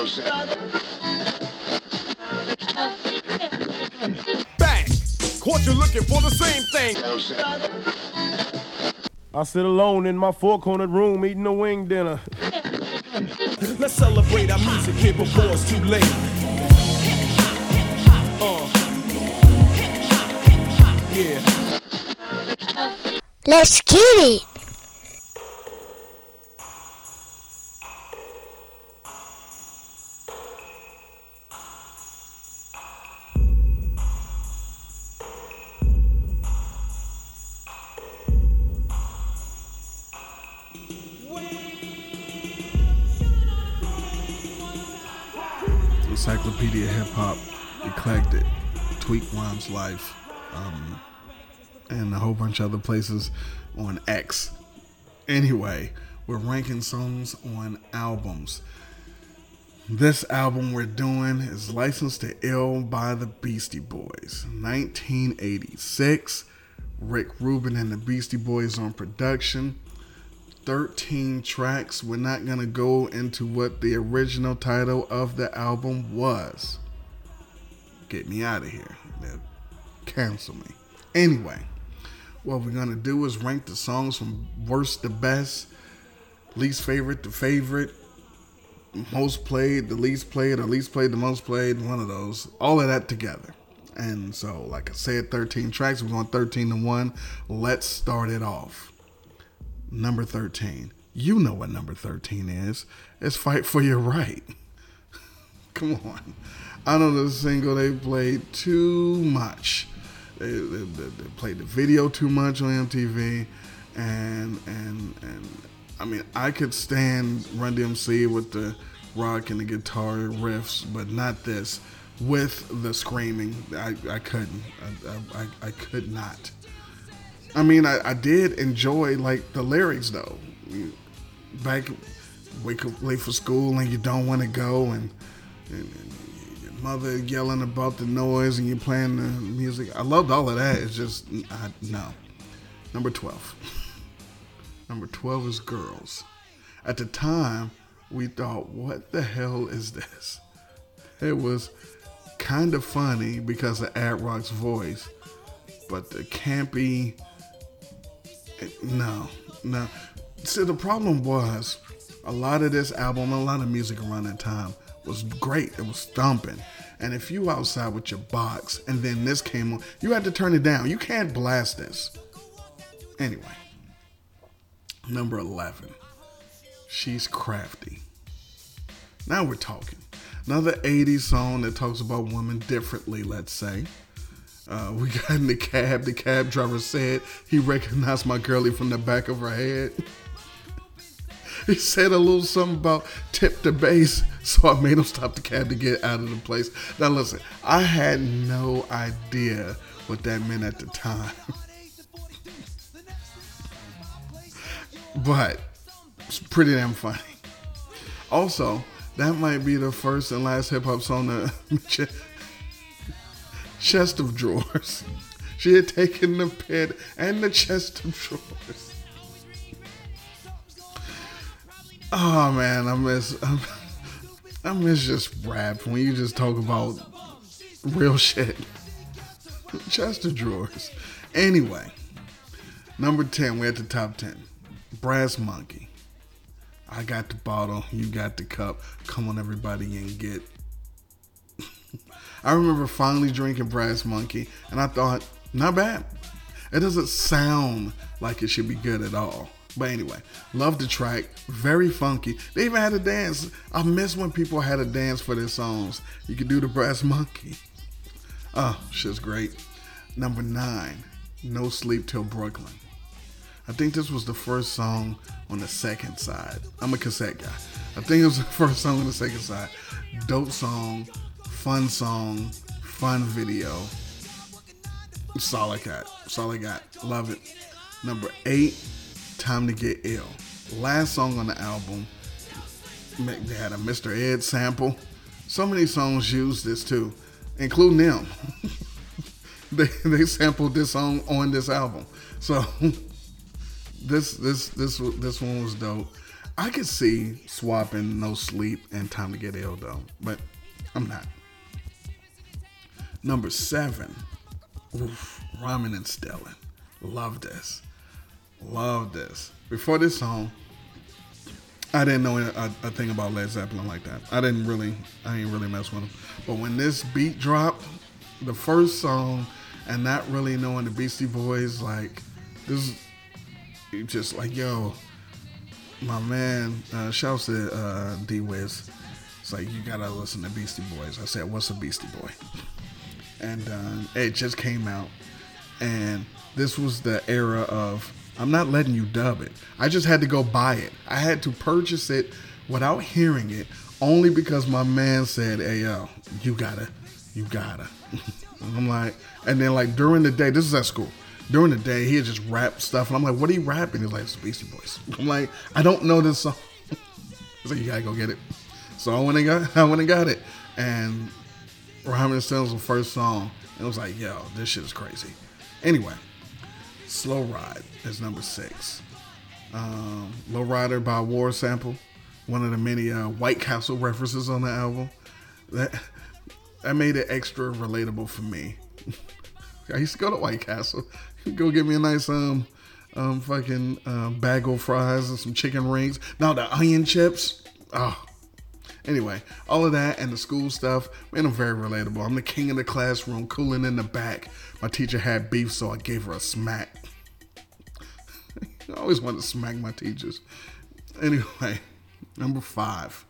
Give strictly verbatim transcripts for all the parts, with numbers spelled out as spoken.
Back, caught you looking for the same thing. I sit alone in my four-cornered room eating a wing dinner. Let's celebrate our music here before it's too late. Uh. Yeah. Let's get it. Encyclopedia Hip Hop, Eclectic, Tweak Rhymes Life, um, and a whole bunch of other places on X. Anyway, we're ranking songs on albums. This album we're doing is Licensed to Ill by the Beastie Boys. nineteen eighty-six, Rick Rubin and the Beastie Boys on production. thirteen tracks. We're not going to go into what the original title of the album was. Get me out of here. They'll cancel me. Anyway, what we're going to do is rank the songs from worst to best, least favorite to favorite, most played, the least played, or least played, the most played, one of those. All of that together. And so, like I said, thirteen tracks. We're going thirteen to one. Let's start it off. Number thirteen. You know what number thirteen is. It's Fight for Your Right. Come on. I know the single they played too much. They, they, they played the video too much on M T V. And, and, and I mean, I could stand Run D M C with the rock and the guitar riffs, but not this. With the screaming, I, I couldn't. I, I, I could not. I mean, I, I did enjoy, like, the lyrics, though. You, back, wake up late for school and you don't want to go, and, and, and your mother yelling about the noise and you playing the music. I loved all of that. It's just, I, no. Number twelve. Number twelve is Girls. At the time, we thought, what the hell is this? It was kind of funny because of Ad Rock's voice, but the campy... No, no. See, the problem was a lot of this album, a lot of music around that time was great. It was thumping. And if you outside with your box and then this came on, you had to turn it down. You can't blast this. Anyway, number eleven. She's Crafty. Now we're talking. Another eighties song that talks about women differently, let's say. Uh, we got in the cab. The cab driver said he recognized my girlie from the back of her head. He said a little something about tip the bass, so I made him stop the cab to get out of the place. Now listen, I had no idea what that meant at the time. But it's pretty damn funny. Also, that might be the first and last hip-hop song to... Chest of Drawers. She had taken the pen and the chest of drawers. Oh man, I miss I miss just rap when you just talk about real shit. Chest of Drawers. Anyway, number ten, we're at the top ten. Brass Monkey. I got the bottle, you got the cup. Come on everybody and get. I remember finally drinking Brass Monkey, and I thought, not bad. It doesn't sound like it should be good at all. But anyway, love the track. Very funky. They even had a dance. I miss when people had a dance for their songs. You could do the Brass Monkey. Oh, shit's great. Number nine, No Sleep Till Brooklyn. I think this was the first song on the second side. I'm a cassette guy. I think it was the first song on the second side. Dope song. Fun song, fun video. That's all I got. That's all I got. Love it. Number eight, Time to Get Ill. Last song on the album. They had a Mister Ed sample. So many songs used this too, including them. they they sampled this song on this album. So this this this this one was dope. I could see swapping No Sleep and Time to Get Ill though, but I'm not. Number seven, oof, Ramen and Stellan. Love this. Love this. Before this song, I didn't know a, a thing about Led Zeppelin like that. I didn't really, I didn't really mess with them. But when this beat dropped, the first song, and not really knowing the Beastie Boys, like, this is just like, yo, my man, uh, shouts to uh, D-Wiz. It's like, you gotta listen to Beastie Boys. I said, what's a Beastie Boy? And uh, it just came out. And this was the era of, I'm not letting you dub it. I just had to go buy it. I had to purchase it without hearing it, only because my man said, hey, yo, you gotta, you gotta. I'm like, and then like during the day, this is at school. During the day, he'd just rap stuff. And I'm like, what are you rapping? He's like, it's Beastie Boys. I'm like, I don't know this song. He's like, you gotta go get it. So I went and got, I went and got it. And Ramen and Stellan was the first song. And it was like, yo, this shit is crazy. Anyway, Slow Ride is number six. Um, Low Rider by War Sample. One of the many uh, White Castle references on the album. That that made it extra relatable for me. I used to go to White Castle. Go get me a nice um um fucking uh, bag of fries and some chicken rings. Now the onion chips. Oh. Anyway, all of that and the school stuff, man, I'm very relatable. I'm the king of the classroom, cooling in the back. My teacher had beef, so I gave her a smack. I always wanted to smack my teachers. Anyway, number five.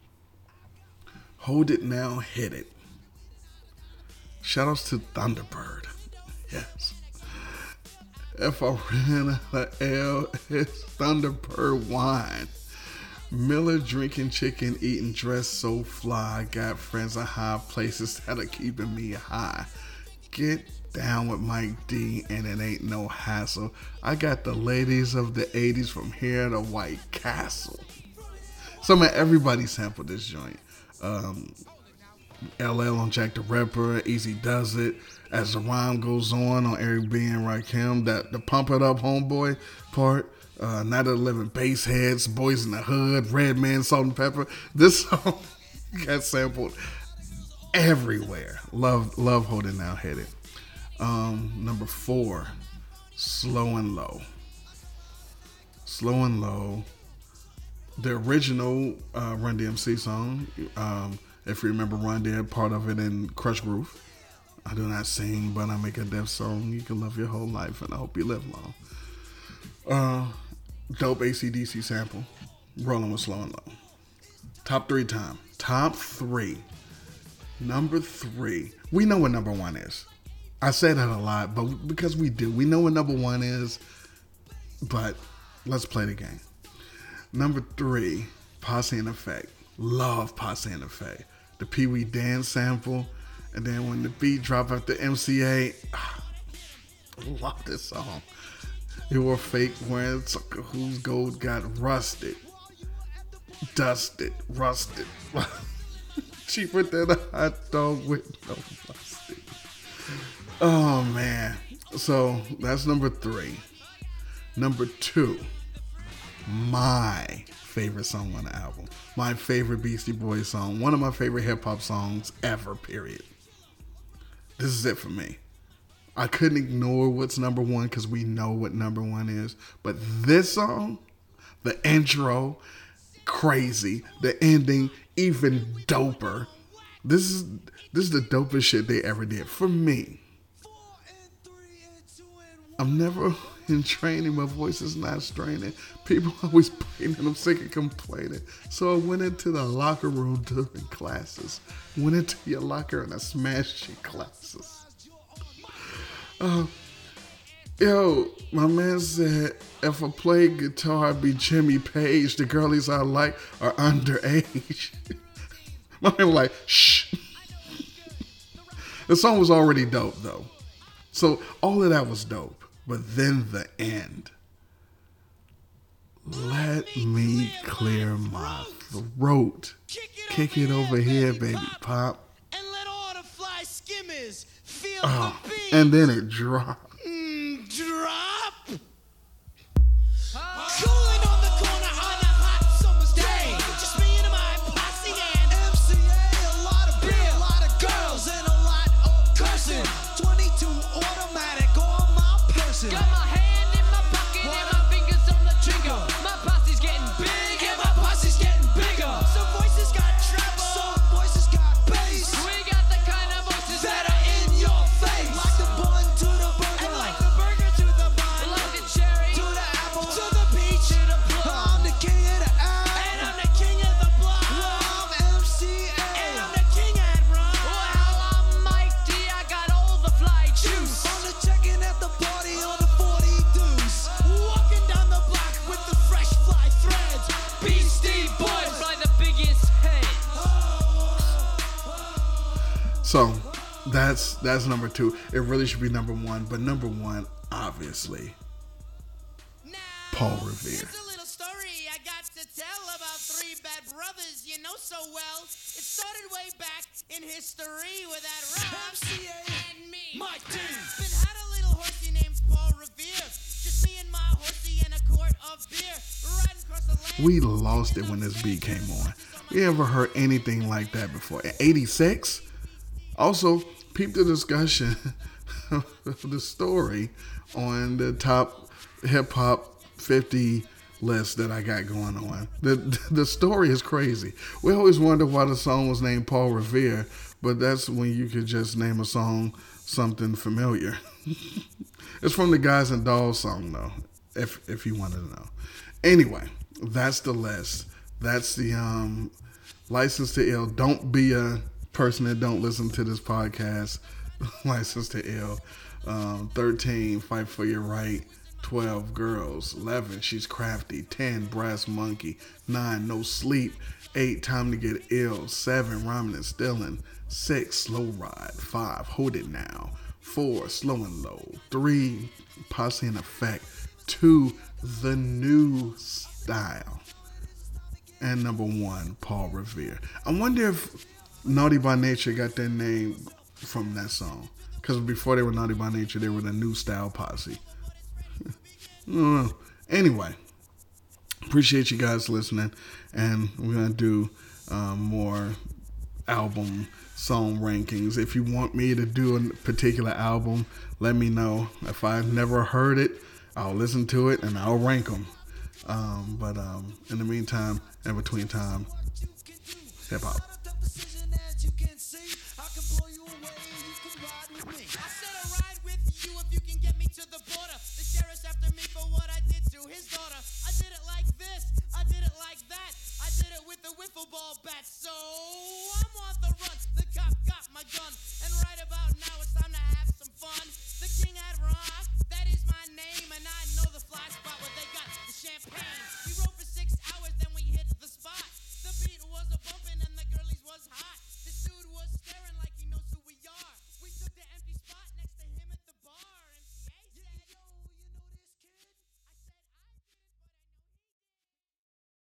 Hold It Now, Hit It. Shout outs to Thunderbird. Yes. If I ran out of L, it's Thunderbird wine. Miller drinking chicken, eating dress so fly. Got friends in high places that are keeping me high. Get down with Mike D and it ain't no hassle. I got the ladies of the eighties from here to White Castle. So man, everybody sampled this joint. Um, L L on Jack the Ripper, Easy Does It. As the rhyme goes on on Eric B and Rakim, that the Pump It Up Homeboy part. Uh, Night of the Living Bass Heads, Boys in the Hood, Redman, Salt and Pepper. This song got sampled everywhere. Love, love Hold It Now, Hit It. Um, number four, Slow and Low. Slow and Low. The original uh, Run D M C song. Um, if you remember, Run did part of it in Crush Groove. I do not sing, but I make a deaf song. You can love your whole life, and I hope you live long. Uh, dope A C D C sample. Rolling with Slow and Low. Top three time. Top three. Number three. We know what number one is. I say that a lot, but because we do. We know what number one is, but let's play the game. Number three, Posse in Effect. Love Posse in Effect. The Pee Wee dance sample. And then when the beat drop after M C A, ah, love this song. It were fake when sucker whose gold got rusted. Dusted, rusted. Cheaper than a hot dog with no mustard. Oh man. So that's number three. Number two, my favorite song on the album. My favorite Beastie Boys song. One of my favorite hip hop songs ever, period. This is it for me. I couldn't ignore what's number one because we know what number one is. But this song, the intro, crazy. The ending, even doper. This is this is the dopest shit they ever did for me. I'm never in training. My voice is not straining. People always playing and I'm sick of complaining. So I went into the locker room during classes. Went into your locker and I smashed your glasses. Uh, yo, my man said, if I play guitar, I'd be Jimmy Page. The girlies I like are underage. My man was like, shh. The song was already dope, though. So all of that was dope. But then the end. Let me clear my throat. Kick it over here, baby pop. And let all the fly skimmers feel Oh, the beat. and then it dropped. Mm, drop. Cooling on the corner on a hot So that's that's number two. It really should be number one, but number one, obviously, Paul Revere. Here's a little story I got to tell about three bad brothers you know so well. It started way back in history with that Rob and me. Mike D. Been had a little horsey named Paul Revere. Just me and my horsey and a quart of beer. Riding across the land. We lost it when this beat came on. We ever heard anything like that before? In eighty-six? Also, peep the discussion of the story on the top hip hop fifty list that I got going on. The the story is crazy. We always wonder why the song was named Paul Revere, but that's when you could just name a song something familiar. It's from the Guys and Dolls song though, if if you wanted to know. Anyway, that's the list. That's the um License to Ill. Don't be a person that don't listen to this podcast. License to Ill. Um, thirteen, Fight for Your Right. twelve, Girls. eleven, She's Crafty. ten, Brass Monkey. nine, No Sleep. eight, Time to Get Ill. seven, Rhyming and Stealing. six, Slow Ride. five, Hold It Now. four, Slow and Low. three, Posse in Effect. two, The New Style. And number one, Paul Revere. I wonder if Naughty by Nature got their name from that song. Because before they were Naughty by Nature, they were the New Style Posse. I don't know. Anyway, appreciate you guys listening. And we're going to do um, more album song rankings. If you want me to do a particular album, let me know. If I've never heard it, I'll listen to it and I'll rank them. Um, but um, in the meantime, in between time, hip hop. I did it like that. I did it with the wiffle ball bat. So